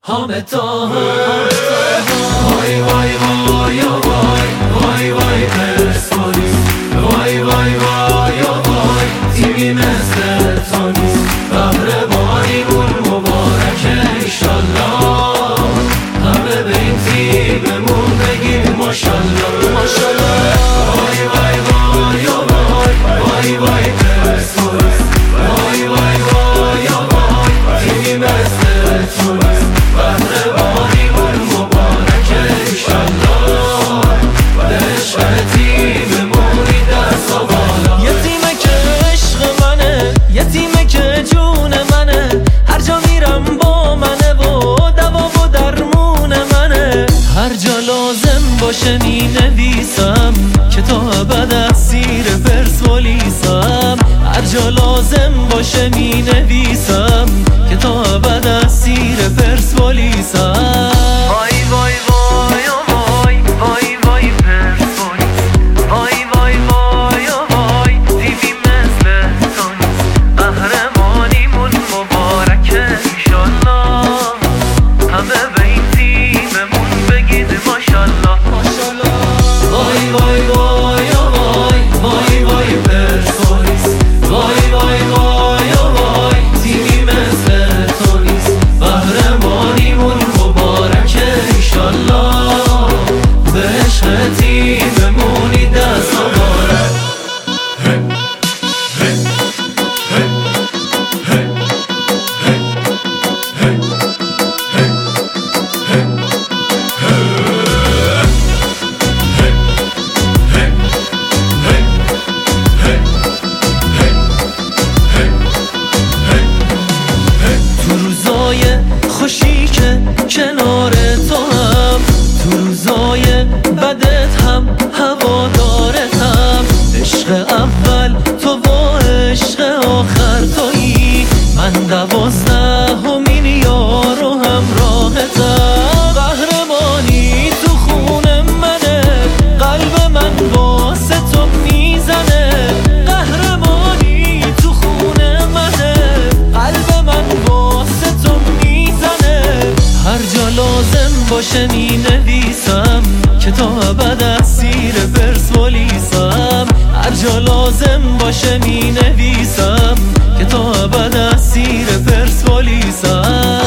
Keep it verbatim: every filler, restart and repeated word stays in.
حامد طاهر. وای وای وای وای وای وای پرسپولیس، وای وای وای وای تیمی مثل تو نیست. قهرمانیمون مبارکه ایشالله، همه به این تیممون بگیم ماشالله ماشالله. وای وای وای وای وای وای پرسپولیس، وای وای وای وای تیمی مثل تو نیست. قهرمانیمون مبارکه ایشالله، به عشق تیممونی دست و بالا. یه تیمه که عشق منه، یه تیمه که جون منه، هر جا میرم با منه و دوا و درمون منه. هر جا لازم باشه می نویسم که تا ابد اسیر پرسپولیسم. هر جا لازم باشه می نویسم که تا ابد اسیر پرسپولیسم. وای وای وای وای وای وای پرسپولیس، وای وای وای وای تیمی مثل تو نیست. قهرمانیمون مبارکه ایشالله، همه به این تیممون بگید ماشالله ماشالله. وای وای وای وای وای وای پرسپولیس، وای وای وای وای تیمی مثل تو نیست. قهرمانیمون مبارکه ایشالله، به عشق تیممونی دست و بالا. خوشی که کنار تو هم، تو روزای بدت هم هوادارتم. عشق اول تو و عشق آخر تویی، من دوازدهمین یار و همراهتم. قهرمانی تو خون منه، قلب من واسه تو میزنه. قهرمانی تو خون منه، قلب من واسه تو میزنه. هر جا لازم باشه می نویسم که تا ابد اسیر پرسپولیسم. هر جا لازم باشه می نویسم که تا ابد اسیر پرسپولیسم.